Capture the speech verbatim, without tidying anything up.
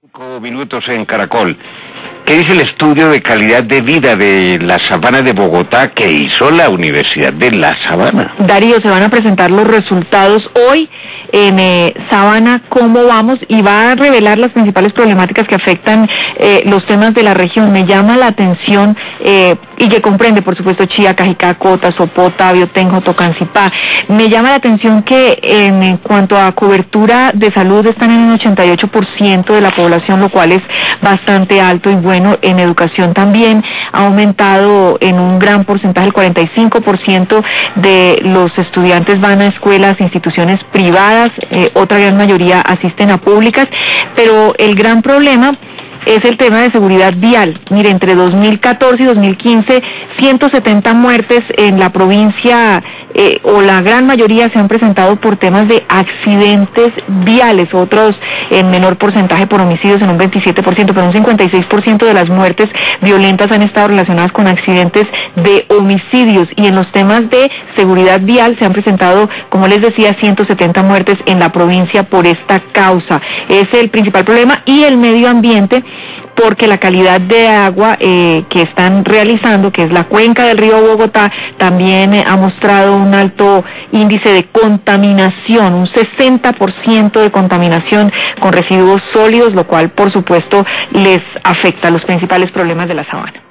Cinco minutos en Caracol. ¿Qué dice el estudio de calidad de vida de la Sabana de Bogotá que hizo la Universidad de La Sabana? Darío, se van a presentar los resultados hoy en eh, Sabana, cómo vamos, y va a revelar las principales problemáticas que afectan eh, los temas de la región. Me llama la atención, eh, y que comprende, por supuesto, Chía, Cajicá, Cota, Sopota, Biotenjo, Tocancipá. Me llama la atención que en, en cuanto a cobertura de salud están en un ochenta y ocho por ciento de la población, lo cual es bastante alto, y bueno, en educación también ha aumentado en un gran porcentaje. El cuarenta y cinco por ciento de los estudiantes van a escuelas, instituciones privadas, eh, otra gran mayoría asisten a públicas, pero el gran problema es el tema de seguridad vial. Mire, entre dos mil catorce y dos mil quince, ciento setenta muertes en la provincia, eh, o la gran mayoría se han presentado por temas de accidentes viales, otros en menor porcentaje por homicidios en un veintisiete por ciento, pero un cincuenta y seis por ciento de las muertes violentas han estado relacionadas con accidentes de homicidios, y en los temas de seguridad vial se han presentado, como les decía, ciento setenta muertes en la provincia por esta causa. Es el principal problema. Y el medio ambiente, porque la calidad de agua eh, que están realizando, que es la cuenca del río Bogotá, también eh, ha mostrado un alto índice de contaminación, un sesenta por ciento de contaminación con residuos sólidos, lo cual por supuesto les afecta a los principales problemas de la sabana.